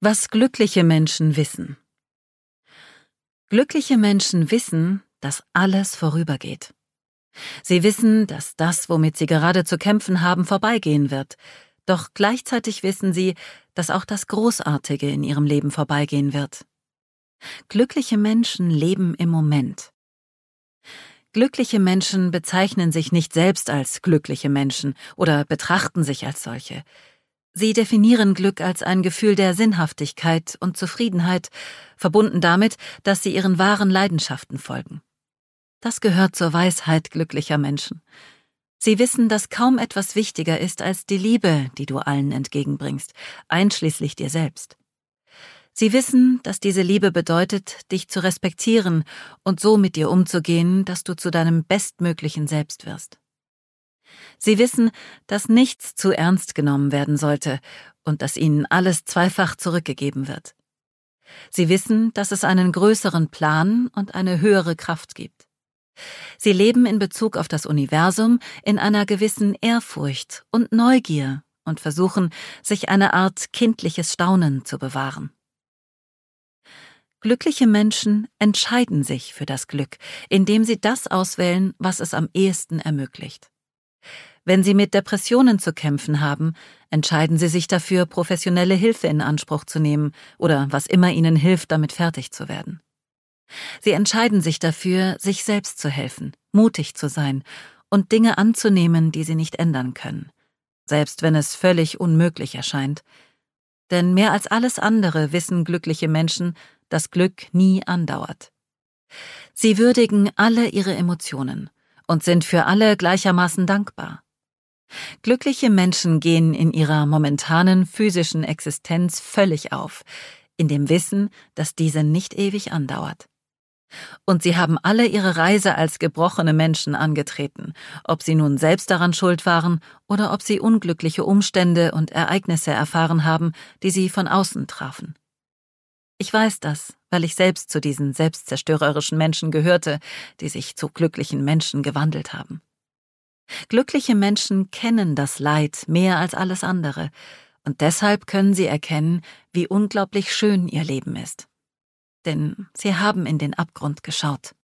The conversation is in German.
Was glückliche Menschen wissen. Glückliche Menschen wissen, dass alles vorübergeht. Sie wissen, dass das, womit sie gerade zu kämpfen haben, vorbeigehen wird. Doch gleichzeitig wissen sie, dass auch das Großartige in ihrem Leben vorbeigehen wird. Glückliche Menschen leben im Moment. Glückliche Menschen bezeichnen sich nicht selbst als glückliche Menschen oder betrachten sich als solche. Sie definieren Glück als ein Gefühl der Sinnhaftigkeit und Zufriedenheit, verbunden damit, dass sie ihren wahren Leidenschaften folgen. Das gehört zur Weisheit glücklicher Menschen. Sie wissen, dass kaum etwas wichtiger ist als die Liebe, die du allen entgegenbringst, einschließlich dir selbst. Sie wissen, dass diese Liebe bedeutet, dich zu respektieren und so mit dir umzugehen, dass du zu deinem bestmöglichen Selbst wirst. Sie wissen, dass nichts zu ernst genommen werden sollte und dass ihnen alles zweifach zurückgegeben wird. Sie wissen, dass es einen größeren Plan und eine höhere Kraft gibt. Sie leben in Bezug auf das Universum in einer gewissen Ehrfurcht und Neugier und versuchen, sich eine Art kindliches Staunen zu bewahren. Glückliche Menschen entscheiden sich für das Glück, indem sie das auswählen, was es am ehesten ermöglicht. Wenn sie mit Depressionen zu kämpfen haben, entscheiden sie sich dafür, professionelle Hilfe in Anspruch zu nehmen oder was immer ihnen hilft, damit fertig zu werden. Sie entscheiden sich dafür, sich selbst zu helfen, mutig zu sein und Dinge anzunehmen, die sie nicht ändern können, selbst wenn es völlig unmöglich erscheint. Denn mehr als alles andere wissen glückliche Menschen, dass Glück nie andauert. Sie würdigen alle ihre Emotionen und sind für alle gleichermaßen dankbar. Glückliche Menschen gehen in ihrer momentanen physischen Existenz völlig auf, in dem Wissen, dass diese nicht ewig andauert. Und sie haben alle ihre Reise als gebrochene Menschen angetreten, ob sie nun selbst daran schuld waren oder ob sie unglückliche Umstände und Ereignisse erfahren haben, die sie von außen trafen. Ich weiß das, weil ich selbst zu diesen selbstzerstörerischen Menschen gehörte, die sich zu glücklichen Menschen gewandelt haben. Glückliche Menschen kennen das Leid mehr als alles andere, und deshalb können sie erkennen, wie unglaublich schön ihr Leben ist. Denn sie haben in den Abgrund geschaut.